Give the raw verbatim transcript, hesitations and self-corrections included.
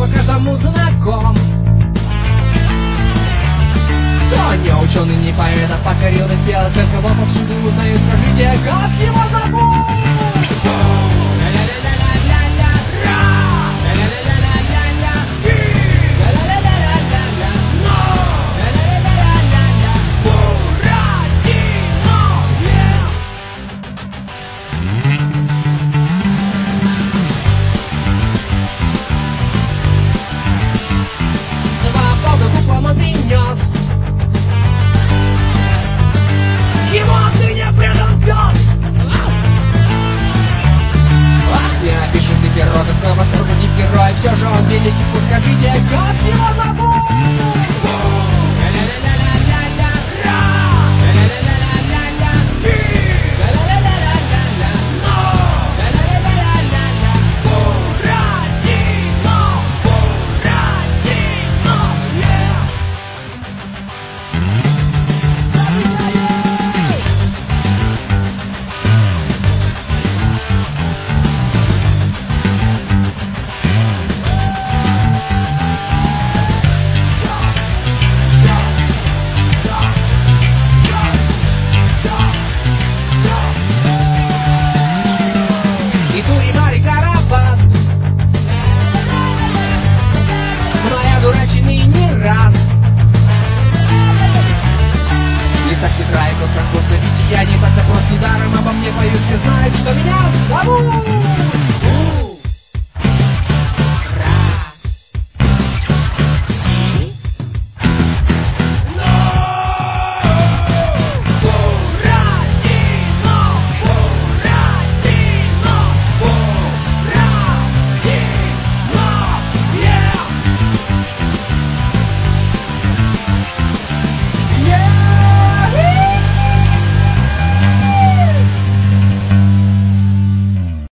слово каждому знаком. Кто не ученый, не поэт, а покорил и спел, всех, кого повсюду узнают, скажите, как его зовут? Свободу куклам он принес. Ему ты не предан пес. Ах, не опишет и перо, какой восторженный герой. Все же он великий, пусть скажите, как его зовут?